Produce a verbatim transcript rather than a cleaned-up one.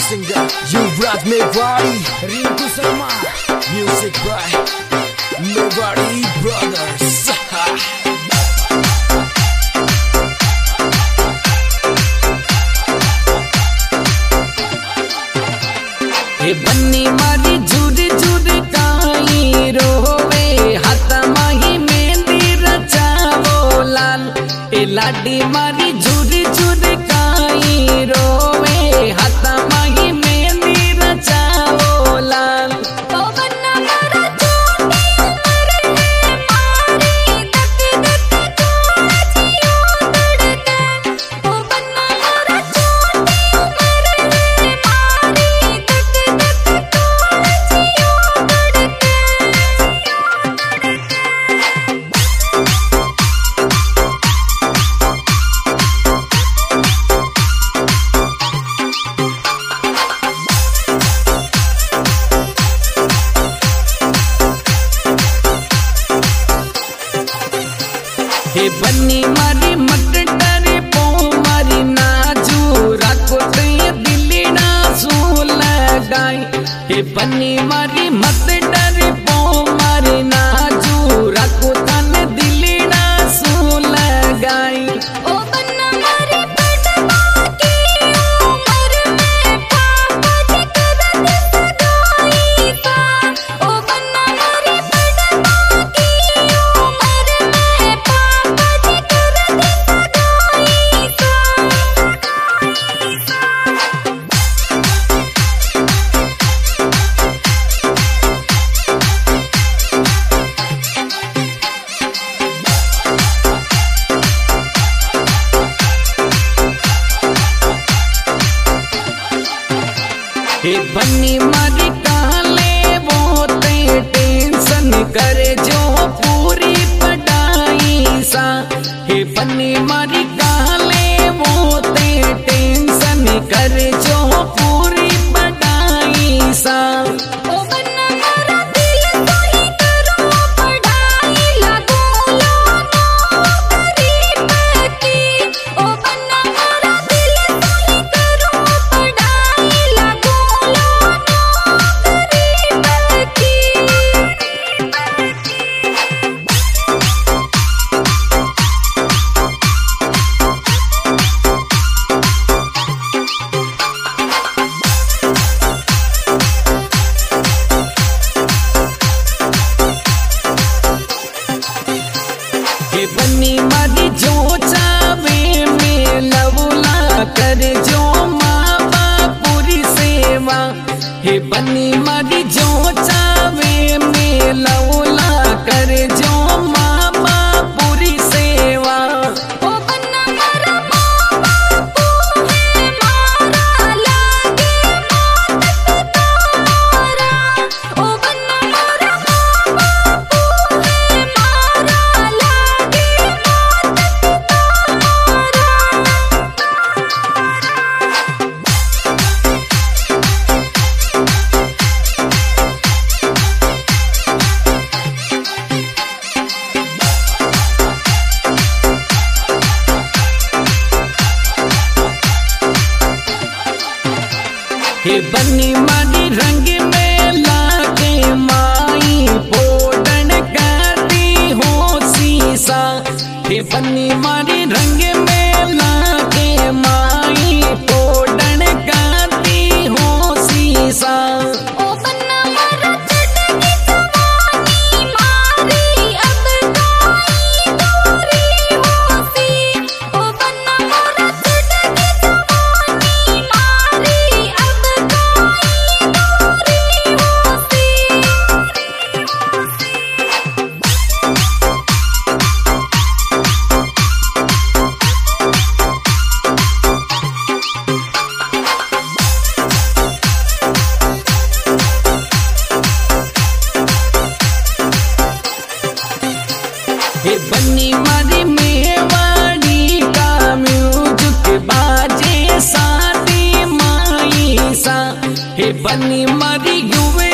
singer Yuvraj Mewari Rinku Sharma music by Mewari brothers. हे बन्नी मारी झूर झूर काई रोवे हाथ माही मेहंदी रचावो लाल। ए लाडी मारी झूर झूर काई रोवे हाथ माही मेहंदी रचावो लाल। हे बन्नी मारी मत डरे पो मारी नाजू राखो ते दिल्ली ना सू लगाई। हे बन्नी मारी मत डरे पो मारी नाजू राखो तने दिल्ली ना सू लगाई। हे बन्नी मारी काले वो ते टेंशन करे जो पूरी पढ़ाई सा। हे बन्नी मारी काले वो ते टेंशन करे जो पूरी पढ़ाई सा। हे बन्नी मारी जो चावे में लवला कर जो माँ बाप पूरी सेवा। हे बन्नी मारी जो चावे में लवला कर जो माँ बाप पूरी सेवा। हे बन्नी मारी रंग में लाके माई पोडन करती हो सीसा। हे बन्नी मारी रंग में लाके माई पोडन करती हो सीसा। हे बन्नी मारी मेवाड़ी का म्यूजिक बाजे साथी माई सा। हे बन्नी मारी युवे